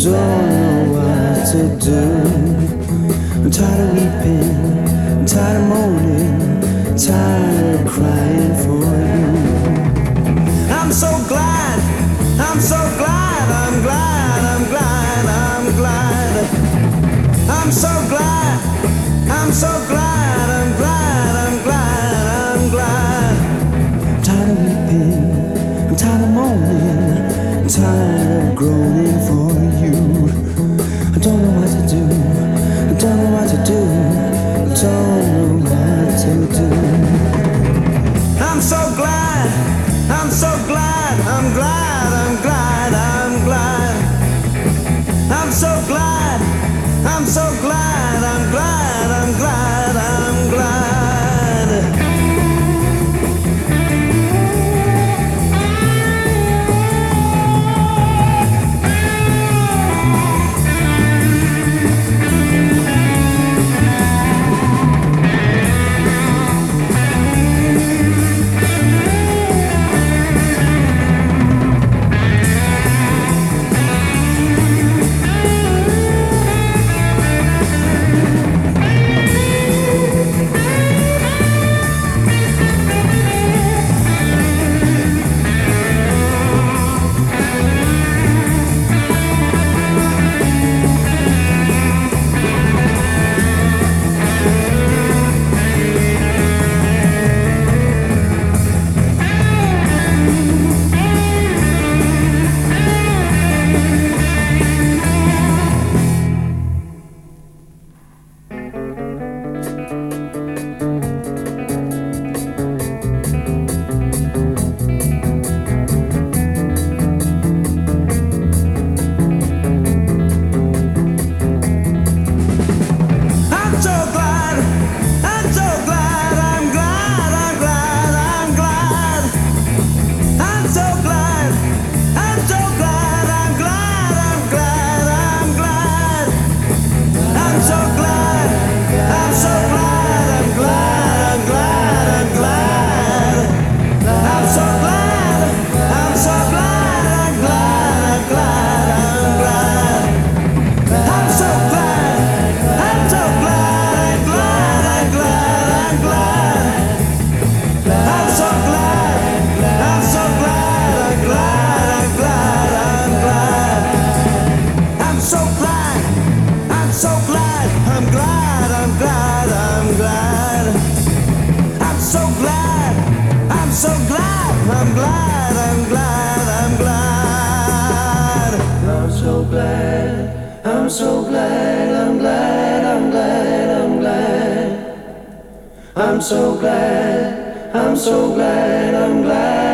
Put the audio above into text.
don't know what to do. I'm tired of weeping, I'm tired of moaning, tired of crying for you. I'm so glad, I'm so glad, I'm glad, I'm glad, I'm glad. I'm so glad, I'm so glad, I'm glad, I'm glad, I'm glad. I'm tired of weeping, I'm tired of moaning, I'm tired of groaning for you. I don't know what to do, I don't know what to do, I don't know what to do. I'm so glad, I'm so glad, I'm glad, I'm glad, I'm glad. I'm so glad, I'm so glad, I'm glad, I'm glad, I'm glad. I'm so glad, I'm so glad, I'm glad.